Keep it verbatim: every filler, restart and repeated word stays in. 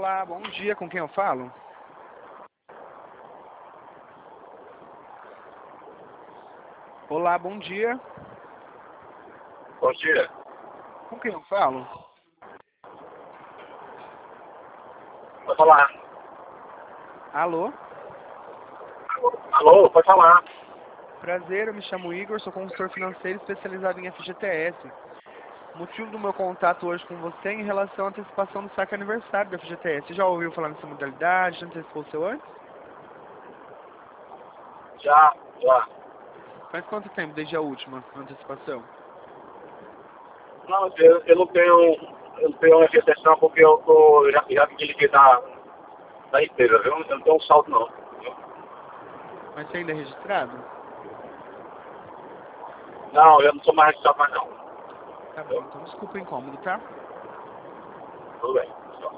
Olá, bom dia, com quem eu falo? Olá, bom dia. Bom dia. Com quem eu falo? Pode falar. Alô? Alô, pode falar. Prazer, eu me chamo Igor, sou consultor financeiro especializado em F G T S. O motivo do meu contato hoje com você é em relação à antecipação do saque aniversário da F G T S. Você já ouviu falar nessa modalidade? Já antecipou o seu antes? Já, já. Faz quanto tempo desde a última antecipação? Não, eu, eu não tenho, eu não tenho exceção porque eu tô, eu já, já me desliguei da, da empresa, viu? Eu não tenho um saldo não. Viu? Mas você ainda é registrado? Não, eu não sou mais registrado mais não. Tá bom, Viu? então desculpa o incômodo, tá? Tudo bem.